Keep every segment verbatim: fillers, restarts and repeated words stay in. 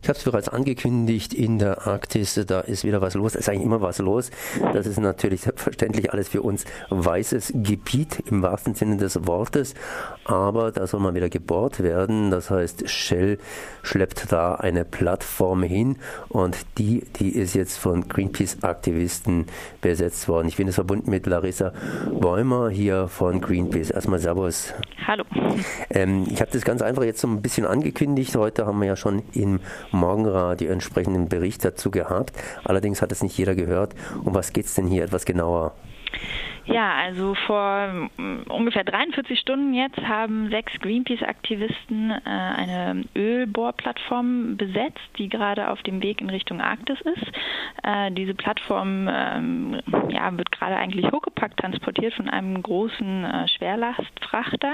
Ich habe es bereits angekündigt, in der Arktis, da ist wieder was los. Es ist eigentlich immer was los. Das ist natürlich selbstverständlich alles für uns weißes Gebiet im wahrsten Sinne des Wortes. Aber da soll mal wieder gebohrt werden. Das heißt, Shell schleppt da eine Plattform hin und die, die ist jetzt von Greenpeace-Aktivisten besetzt worden. Ich bin jetzt verbunden mit Larissa Bäumer hier von Greenpeace. Erstmal Servus. Hallo. Ähm, ich habe das ganz einfach jetzt so ein bisschen angekündigt. Heute haben wir ja schon im Morgenradio entsprechenden Bericht dazu gehabt. Allerdings hat es nicht jeder gehört. Um was geht es denn hier etwas genauer? Ja, also vor ungefähr dreiundvierzig Stunden jetzt haben sechs Greenpeace-Aktivisten äh, eine Ölbohrplattform besetzt, die gerade auf dem Weg in Richtung Arktis ist. Äh, diese Plattform ähm, ja, wird gerade eigentlich huckepack transportiert von einem großen äh, Schwerlastfrachter.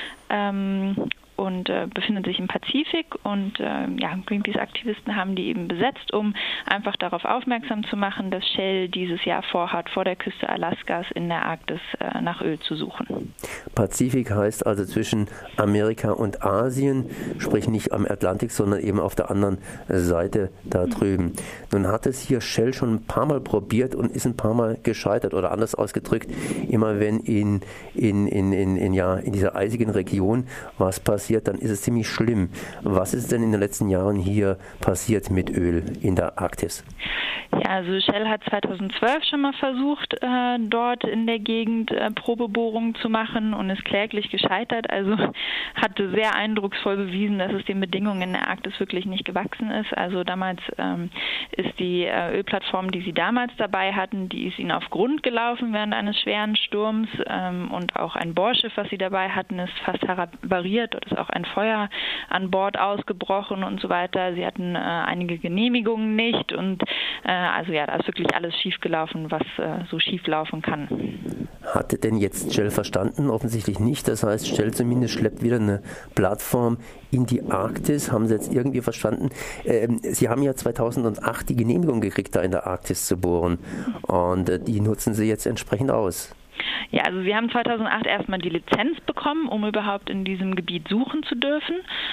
Ähm, und äh, befindet sich im Pazifik und äh, ja, Greenpeace-Aktivisten haben die eben besetzt, um einfach darauf aufmerksam zu machen, dass Shell dieses Jahr vorhat, vor der Küste Alaskas in der Arktis äh, nach Öl zu suchen. Pazifik heißt also zwischen Amerika und Asien, sprich nicht am Atlantik, sondern eben auf der anderen Seite da drüben. Nun hat es hier Shell schon ein paar Mal probiert und ist ein paar Mal gescheitert, oder anders ausgedrückt, immer wenn in, in, in, in, in, ja, in dieser eisigen Region was passiert, dann ist es ziemlich schlimm. Was ist denn in den letzten Jahren hier passiert mit Öl in der Arktis? Ja, also Shell hat zweitausendzwölf schon mal versucht, äh, dort in der Gegend äh, Probebohrungen zu machen und ist kläglich gescheitert. Also hatte sehr eindrucksvoll bewiesen, dass es den Bedingungen in der Arktis wirklich nicht gewachsen ist. Also damals ähm, ist die äh, Ölplattform, die sie damals dabei hatten, die ist ihnen auf Grund gelaufen während eines schweren Sturms ähm, und auch ein Bohrschiff, was sie dabei hatten, ist fast havariert. Dort ist auch ein Feuer an Bord ausgebrochen und so weiter. Sie hatten äh, einige Genehmigungen nicht und äh, also ja, da ist wirklich alles schiefgelaufen, was äh, so schief laufen kann. Hatte denn jetzt Shell verstanden? Offensichtlich nicht. Das heißt, Shell zumindest schleppt wieder eine Plattform in die Arktis. Haben Sie jetzt irgendwie verstanden? Ähm, Sie haben ja zweitausendacht die Genehmigung gekriegt, da in der Arktis zu bohren. Und äh, die nutzen Sie jetzt entsprechend aus. Ja, also Sie haben zweitausendacht erstmal die Lizenz bekommen, um überhaupt in diesem Gebiet suchen zu dürfen.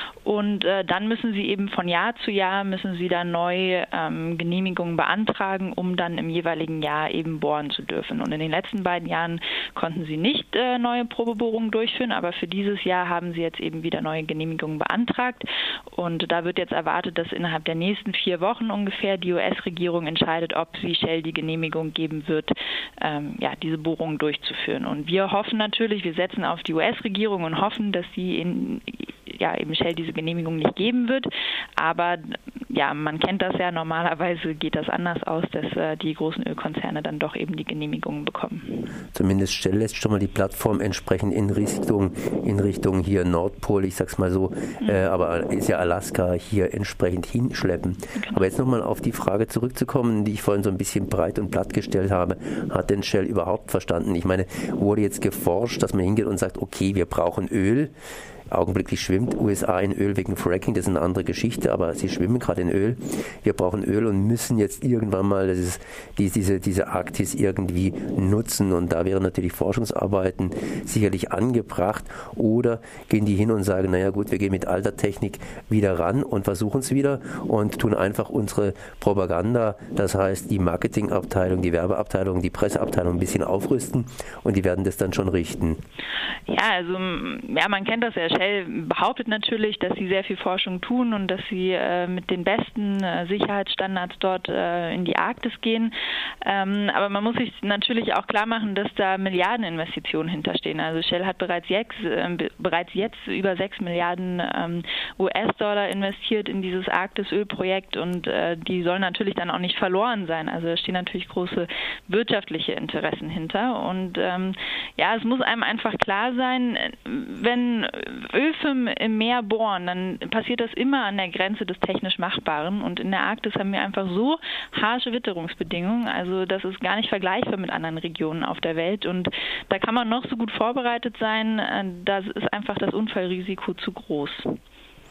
Und äh, dann müssen Sie eben von Jahr zu Jahr, müssen Sie da neu ähm, Genehmigungen beantragen, um dann im jeweiligen Jahr eben bohren zu dürfen. Und in den letzten beiden Jahren konnten Sie nicht äh, neue Probebohrungen durchführen, aber für dieses Jahr haben Sie jetzt eben wieder neue Genehmigungen beantragt. Und da wird jetzt erwartet, dass innerhalb der nächsten vier Wochen ungefähr die U S-Regierung entscheidet, ob sie Shell die Genehmigung geben wird, ähm, ja, diese Bohrungen durchzuführen. Und wir hoffen natürlich, wir setzen auf die U S-Regierung und hoffen, dass sie in, ja, eben Shell diese Genehmigung nicht geben wird. Aber ja, man kennt das ja, normalerweise geht das anders aus, dass äh, die großen Ölkonzerne dann doch eben die Genehmigungen bekommen. Zumindest Shell lässt schon mal die Plattform entsprechend in Richtung, in Richtung hier Nordpol, ich sag's mal so, mhm. äh, aber ist ja Alaska hier entsprechend hinschleppen. Genau. Aber jetzt nochmal auf die Frage zurückzukommen, die ich vorhin so ein bisschen breit und platt gestellt habe, hat denn Shell überhaupt verstanden? Ich meine, wurde jetzt geforscht, dass man hingeht und sagt, okay, wir brauchen Öl. Augenblicklich schwimmt U S A in Öl wegen Fracking, das ist eine andere Geschichte, aber sie schwimmen gerade in Öl. Wir brauchen Öl und müssen jetzt irgendwann mal das ist, die, diese, diese Arktis irgendwie nutzen, und da wären natürlich Forschungsarbeiten sicherlich angebracht. Oder gehen die hin und sagen, naja gut, wir gehen mit alter Technik wieder ran und versuchen es wieder und tun einfach unsere Propaganda, das heißt die Marketingabteilung, die Werbeabteilung, die Presseabteilung ein bisschen aufrüsten, und die werden das dann schon richten. Ja, also ja, man kennt das ja. Shell behauptet natürlich, dass sie sehr viel Forschung tun und dass sie äh, mit den besten äh, Sicherheitsstandards dort äh, in die Arktis gehen. Ähm, aber man muss sich natürlich auch klar machen, dass da Milliardeninvestitionen hinterstehen. Also Shell hat bereits jetzt, äh, bereits jetzt über sechs Milliarden ähm, U S-Dollar investiert in dieses Arktis-Ölprojekt, und äh, die sollen natürlich dann auch nicht verloren sein. Also da stehen natürlich große wirtschaftliche Interessen hinter. Und ähm, ja, es muss einem einfach klar sein, wenn Ölfirmen im Meer bohren, dann passiert das immer an der Grenze des technisch Machbaren, und in der Arktis haben wir einfach so harsche Witterungsbedingungen, also das ist gar nicht vergleichbar mit anderen Regionen auf der Welt, und da kann man noch so gut vorbereitet sein, da ist einfach das Unfallrisiko zu groß.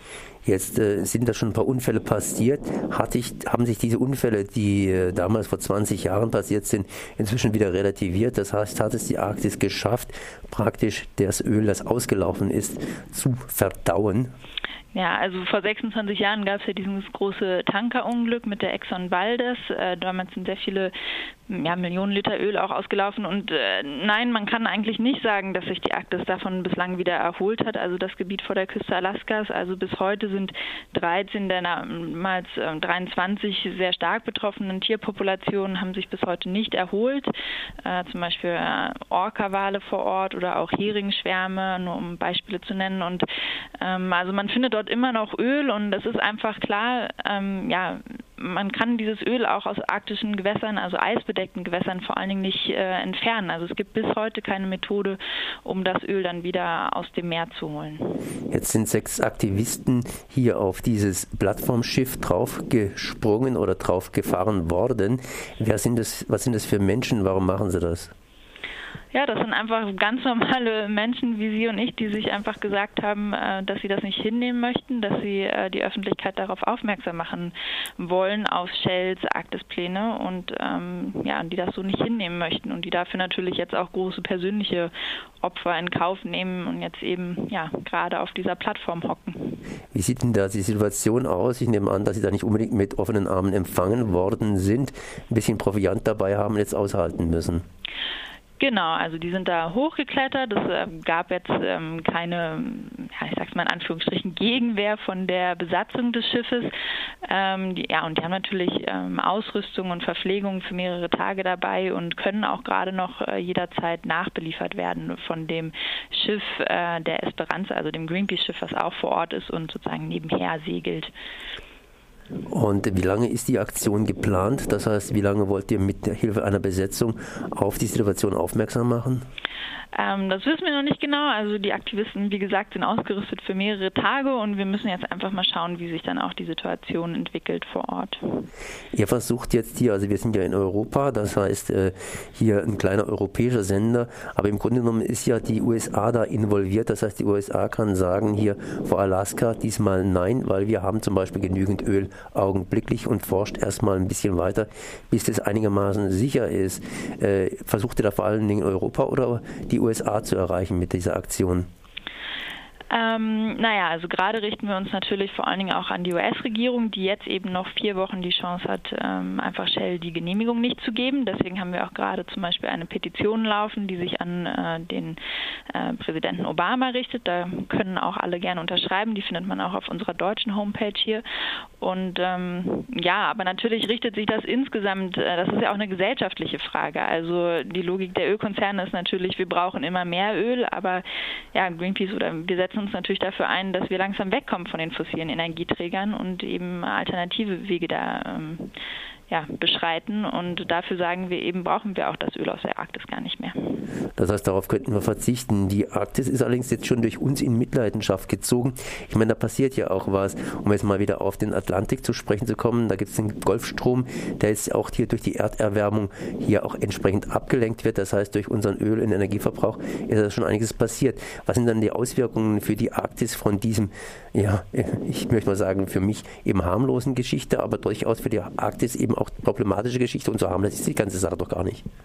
Jetzt äh, sind da schon ein paar Unfälle passiert. Hat ich, haben sich diese Unfälle, die äh, damals vor zwanzig Jahren passiert sind, inzwischen wieder relativiert? Das heißt, hat es die Arktis geschafft, praktisch das Öl, das ausgelaufen ist, zu verdauen? Ja, also vor sechsundzwanzig Jahren gab es ja dieses große Tankerunglück mit der Exxon Valdez. Äh, damals sind sehr viele ja, Millionen Liter Öl auch ausgelaufen. Und äh, nein, man kann eigentlich nicht sagen, dass sich die Arktis davon bislang wieder erholt hat. Also das Gebiet vor der Küste Alaskas. Also bis heute sind dreizehn der damals äh, dreiundzwanzig sehr stark betroffenen Tierpopulationen haben sich bis heute nicht erholt. Äh, zum Beispiel äh, Orca-Wale vor Ort oder auch Heringsschwärme, nur um Beispiele zu nennen. Und ähm, also man findet dort immer noch Öl und das ist einfach klar, ähm, ja, man kann dieses Öl auch aus arktischen Gewässern, also eisbedeckten Gewässern vor allen Dingen nicht äh, entfernen. Also es gibt bis heute keine Methode, um das Öl dann wieder aus dem Meer zu holen. Jetzt sind sechs Aktivisten hier auf dieses Plattformschiff draufgesprungen oder draufgefahren worden. Wer sind das, was sind das für Menschen? Warum machen sie das? Ja, das sind einfach ganz normale Menschen wie Sie und ich, die sich einfach gesagt haben, dass sie das nicht hinnehmen möchten, dass sie die Öffentlichkeit darauf aufmerksam machen wollen, auf Shells Arktispläne und ähm, ja, die das so nicht hinnehmen möchten und die dafür natürlich jetzt auch große persönliche Opfer in Kauf nehmen und jetzt eben ja gerade auf dieser Plattform hocken. Wie sieht denn da die Situation aus? Ich nehme an, dass Sie da nicht unbedingt mit offenen Armen empfangen worden sind, ein bisschen Proviant dabei haben und jetzt aushalten müssen. Genau, also die sind da hochgeklettert. Es äh, gab jetzt ähm, keine, ja, ich sag's mal in Anführungsstrichen, Gegenwehr von der Besatzung des Schiffes. Ähm, die, ja, und die haben natürlich ähm, Ausrüstung und Verpflegung für mehrere Tage dabei und können auch gerade noch äh, jederzeit nachbeliefert werden von dem Schiff äh, der Esperanza, also dem Greenpeace-Schiff, was auch vor Ort ist und sozusagen nebenher segelt. Und wie lange ist die Aktion geplant? Das heißt, wie lange wollt ihr mit der Hilfe einer Besetzung auf die Situation aufmerksam machen? Ähm, das wissen wir noch nicht genau. Also die Aktivisten, wie gesagt, sind ausgerüstet für mehrere Tage und wir müssen jetzt einfach mal schauen, wie sich dann auch die Situation entwickelt vor Ort. Ihr versucht jetzt hier, also wir sind ja in Europa, das heißt äh, hier ein kleiner europäischer Sender, aber im Grunde genommen ist ja die U S A da involviert. Das heißt, die U S A kann sagen hier vor Alaska diesmal nein, weil wir haben zum Beispiel genügend Öl augenblicklich und forscht erstmal ein bisschen weiter, bis das einigermaßen sicher ist. Äh, versucht ihr da vor allen Dingen Europa oder die U S A zu erreichen mit dieser Aktion? Ähm, naja, also gerade richten wir uns natürlich vor allen Dingen auch an die U S-Regierung, die jetzt eben noch vier Wochen die Chance hat, ähm, einfach Shell die Genehmigung nicht zu geben. Deswegen haben wir auch gerade zum Beispiel eine Petition laufen, die sich an äh, den äh, Präsidenten Obama richtet. Da können auch alle gerne unterschreiben. Die findet man auch auf unserer deutschen Homepage hier. Und ähm, ja, aber natürlich richtet sich das insgesamt, äh, das ist ja auch eine gesellschaftliche Frage. Also die Logik der Ölkonzerne ist natürlich, wir brauchen immer mehr Öl, aber ja, Greenpeace oder wir setzen uns natürlich dafür ein, dass wir langsam wegkommen von den fossilen Energieträgern und eben alternative Wege da ähm, ja, beschreiten. Und dafür sagen wir eben, brauchen wir auch das Öl aus der Arktis gar nicht mehr. Das heißt, darauf könnten wir verzichten. Die Arktis ist allerdings jetzt schon durch uns in Mitleidenschaft gezogen. Ich meine, da passiert ja auch was. Um jetzt mal wieder auf den Atlantik zu sprechen zu kommen, da gibt es den Golfstrom, der jetzt auch hier durch die Erderwärmung hier auch entsprechend abgelenkt wird. Das heißt, durch unseren Öl- und Energieverbrauch ist da schon einiges passiert. Was sind dann die Auswirkungen für die Arktis von diesem, ja, ich möchte mal sagen, für mich eben harmlosen Geschichte, aber durchaus für die Arktis eben auch problematische Geschichte, und so harmlos ist die ganze Sache doch gar nicht.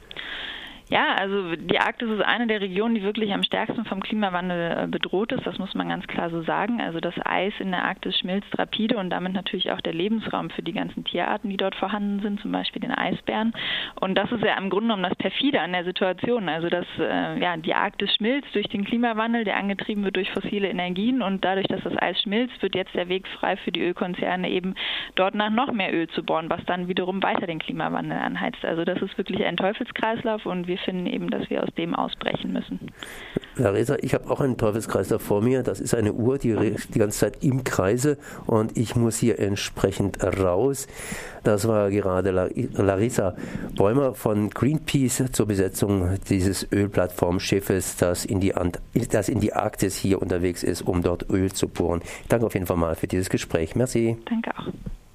Ja, also die Arktis ist eine der Regionen, die wirklich am stärksten vom Klimawandel bedroht ist. Das muss man ganz klar so sagen. Also das Eis in der Arktis schmilzt rapide und damit natürlich auch der Lebensraum für die ganzen Tierarten, die dort vorhanden sind, zum Beispiel den Eisbären. Und das ist ja im Grunde genommen das Perfide an der Situation. Also dass äh, ja, die Arktis schmilzt durch den Klimawandel, der angetrieben wird durch fossile Energien, und dadurch, dass das Eis schmilzt, wird jetzt der Weg frei für die Ölkonzerne, eben dort nach noch mehr Öl zu bohren, was dann wiederum weiter den Klimawandel anheizt. Also das ist wirklich ein Teufelskreislauf und wir finden eben, dass wir aus dem ausbrechen müssen. Larissa, ich habe auch einen Teufelskreislauf vor mir. Das ist eine Uhr, die die ganze Zeit im Kreise, und ich muss hier entsprechend raus. Das war gerade Larissa Bäumer von Greenpeace zur Besetzung dieses Ölplattformschiffes, das in die, Ant- das in die Arktis hier unterwegs ist, um dort Öl zu bohren. Danke auf jeden Fall mal für dieses Gespräch. Merci. Danke auch.